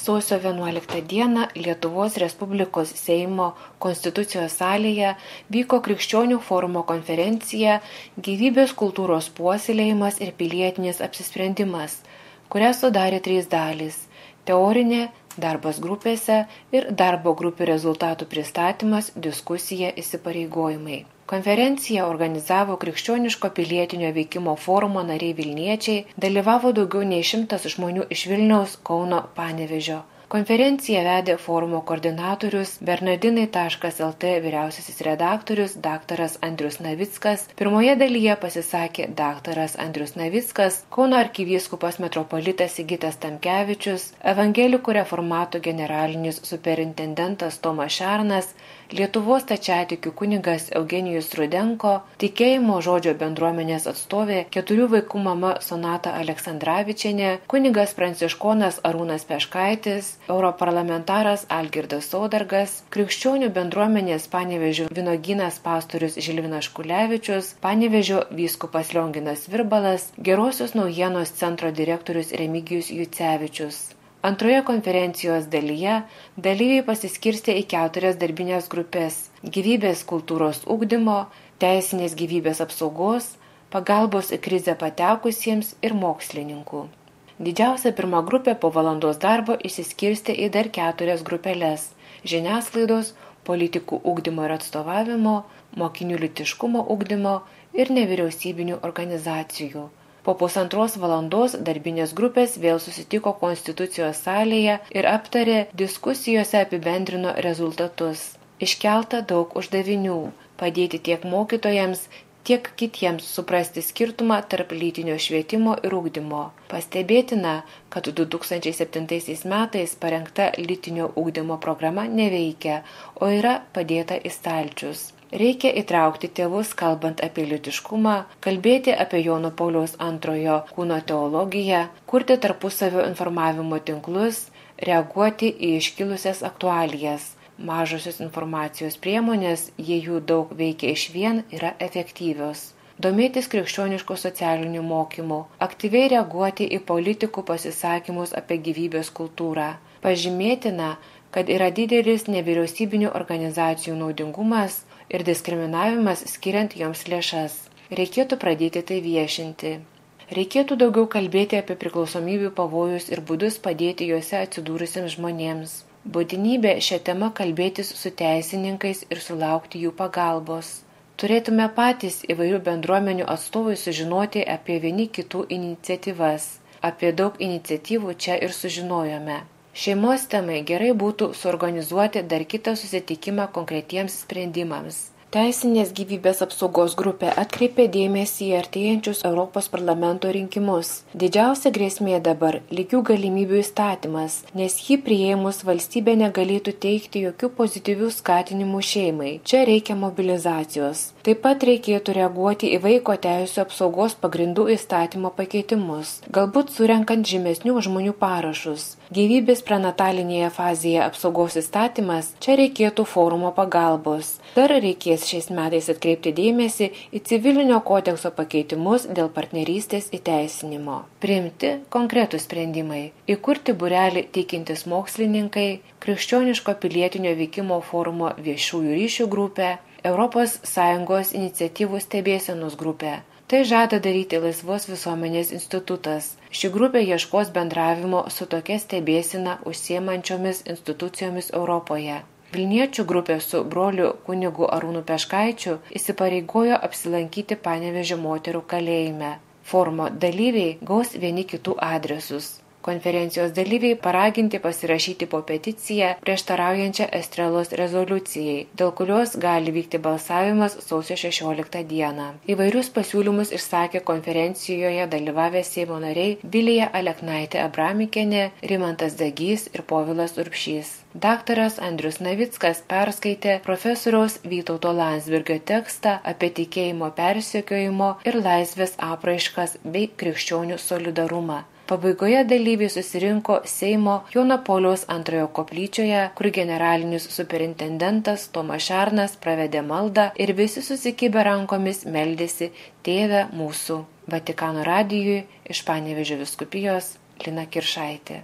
sausio 11 dieną Lietuvos Respublikos Seimo Konstitucijos salėje vyko Krikščionių forumo konferencija Gyvybės kultūros puoselėjimas ir pilietinis apsisprendimas, kurią sudarė 3 dalys – teorinė, darbas grupėse ir darbo grupių rezultatų pristatymas, diskusija, įsipareigojimai. Konferenciją organizavo Krikščioniško pilietinio veikimo forumo nariai Vilniečiai, dalyvavo daugiau nei 100 žmonių iš Vilniaus, Kauno, Panevėžio. Konferenciją vedė forumo koordinatorius Bernardinai.lt vyriausiasis redaktorius dr. Andrius Navickas. Pirmoje dalyje pasisakė dr. Andrius Navickas, Kauno arkivyskupas metropolitas Sigitas Tamkevičius, evangelikų reformatų generalinis superintendentas Tomas Šernas, Lietuvos stačiatikių kunigas Eugenijus Rudenko, tikėjimo žodžio bendruomenės atstovė 4 vaikų mama Sonata Aleksandravičienė, kunigas pranciškonas Arūnas Peškaitis, europarlamentaras Algirdas Saudargas, krikščionių bendruomenės Panevėžio vynuogynas pastorius Žilvinas Škulevičius, Panevėžio vyskupas Lionginas Virbalas, Gerosios naujienos centro direktorius Remigijus Jucevičius. Antroje konferencijos dalyje dalyviai pasiskirstė į 4 darbinės grupės – gyvybės kultūros ugdymo, teisinės gyvybės apsaugos, pagalbos į krizę patekusiems ir mokslininkų. Didžiausia pirma grupė po valandos darbo išsiskirstė į dar 4 grupelės – žiniasklaidos, politikų ugdymo ir atstovavimo, mokinių lytiškumo ugdymo ir nevyriausybinių organizacijų. Po 1,5 valandos darbinės grupės vėl susitiko Konstitucijos salėje ir aptarė, diskusijose apibendrino rezultatus. Iškelta daug uždavinių – padėti tiek mokytojams, tiek kitiems suprasti skirtumą tarp lytinio švietimo ir ugdymo. Pastebėtina, kad 2007 metais parengta lytinio ugdymo programa neveikia, o yra padėta į stalčius. Reikia įtraukti tėvus, kalbant apie lytiškumą, kalbėti apie Jono Pauliaus II kūno teologiją, kurti tarpusavio informavimo tinklus, reaguoti į iškilusias aktualijas. Mažosios informacijos priemonės, jei jų daug veikia išvien, yra efektyvios. Domėtis krikščioniškų socialinių mokymų, aktyviai reaguoti į politikų pasisakymus apie gyvybės kultūrą. Pažymėtina, kad yra didelis nevyriausybinių organizacijų naudingumas ir diskriminavimas skiriant joms lėšas. Reikėtų pradėti tai viešinti. Reikėtų daugiau kalbėti apie priklausomybių pavojus ir būdus padėti juose atsidūrusiems žmonėms. Būtinybė šią temą kalbėtis su teisininkais ir sulaukti jų pagalbos. Turėtume patys įvairių bendruomenių atstovai sužinoti apie vieni kitų iniciatyvas. Apie daug iniciatyvų čia ir sužinojome. Šeimos temai gerai būtų suorganizuoti dar kitą susitikimą konkretiems sprendimams. Teisinės gyvybės apsaugos grupė atkreipė dėmesį į artėjančius Europos parlamento rinkimus. Didžiausia grėsmė dabar – lygių galimybių įstatymas, nes jį priėmus valstybė negalėtų teikti jokių pozityvių skatinimų šeimai. Čia reikia mobilizacijos. Taip pat reikėtų reaguoti į vaiko teisių apsaugos pagrindų įstatymo pakeitimus, galbūt surenkant žymesnių žmonių parašus. Gyvybės prenatalinėje fazėje apsaugos įstatymas, čia reikėtų forumo pagalbos. Dar reikės šiais metais atkreipti dėmesį į civilinio kodekso pakeitimus dėl partnerystės įteisinimo. Priimti konkretūs sprendimai. Įkurti būrelį tikintis mokslininkai, Krikščioniško pilietinio veikimo forumo viešųjų ryšių grupė, ES iniciatyvų stebėsenos grupė. Tai žada daryti Laisvos visuomenės institutas. Ši grupė ieškos bendravimo su tokia stebėsena užsiemančiomis institucijomis Europoje. Vilniečių grupė su broliu kunigu Arūnu Peškaičiu įsipareigojo apsilankyti Panevėžio moterų kalėjime. Forumo dalyviai gaus vieni kitų adresus. Konferencijos dalyviai paraginti pasirašyti po peticiją prieštaraujančią Estrelos rezoliucijai, dėl kurios gali vykti balsavimas sausio 16 dieną. Įvairius pasiūlymus išsakė konferencijoje dalyvavę Seimo nariai Vilija Aleknaitė Abramikienė, Rimantas Dagys ir Povilas Urbšys. Daktaras Andrius Navickas perskaitė profesoriaus Vytauto Landsbergio tekstą apie tikėjimo persekiojimo ir laisvės apraiškas bei krikščionių solidarumą. Pabaigoje dalyviai susirinko Seimo Jono Pauliaus II koplyčioje, kur generalinis superintendentas Tomas Šernas pravedė maldą ir visi susikibę rankomis meldėsi Tėve mūsų. Vatikano radijui iš Panevėžio vyskupijos Lina Kiršaitė.